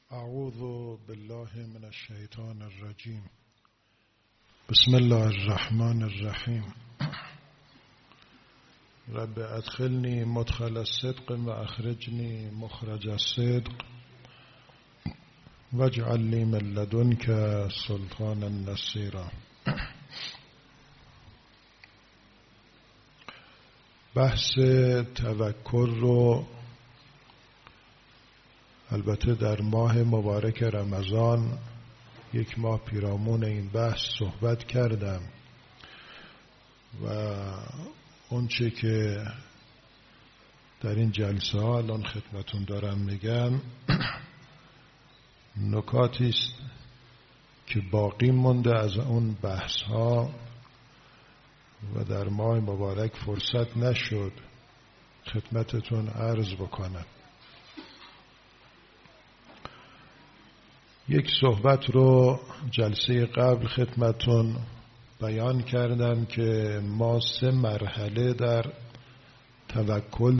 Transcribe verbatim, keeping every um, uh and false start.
اعوذ بالله من الشیطان الرجیم. بسم الله الرحمن الرحیم. رب ادخلنی مدخل الصدق و اخرجنی مخرج الصدق واجعل لی من لدنک سلطانا نصیرا. بحث توکل رو البته در ماه مبارک رمضان یک ماه پیرامون این بحث صحبت کردم و اون چه که در این جلسه ها الان خدمتون دارم میگم نکاتی است که باقی مونده از اون بحث ها و در ماه مبارک فرصت نشد خدمتتون عرض بکنم. یک صحبت رو جلسه قبل خدمتون بیان کردم که ما سه مرحله در توکل